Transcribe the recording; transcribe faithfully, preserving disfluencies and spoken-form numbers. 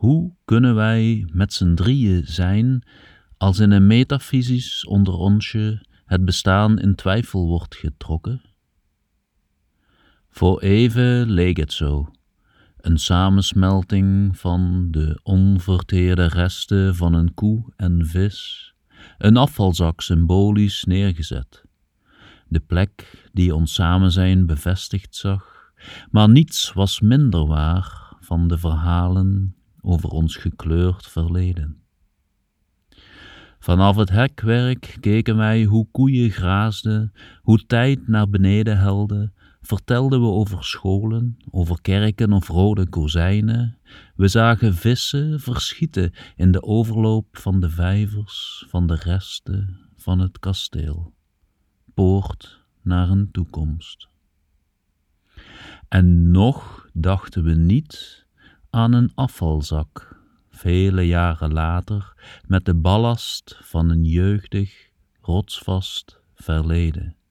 Hoe kunnen wij met z'n drieën zijn, als in een metafysisch onder onsje het bestaan in twijfel wordt getrokken? Voor even leek het zo, een samensmelting van de onverteerde resten van een koe en vis, een afvalzak symbolisch neergezet. De plek die ons samen zijn bevestigd zag, maar niets was minder waar van de verhalen over ons gekleurd verleden. Vanaf het hekwerk keken wij hoe koeien graasden, hoe tijd naar beneden helde, vertelden we over scholen, over kerken of rode kozijnen. We zagen vissen verschieten in de overloop van de vijvers, van de resten van het kasteel. Poort naar een toekomst. En nog dachten we niet aan een afvalzak, vele jaren later, met de ballast van een jeugdig, rotsvast verleden.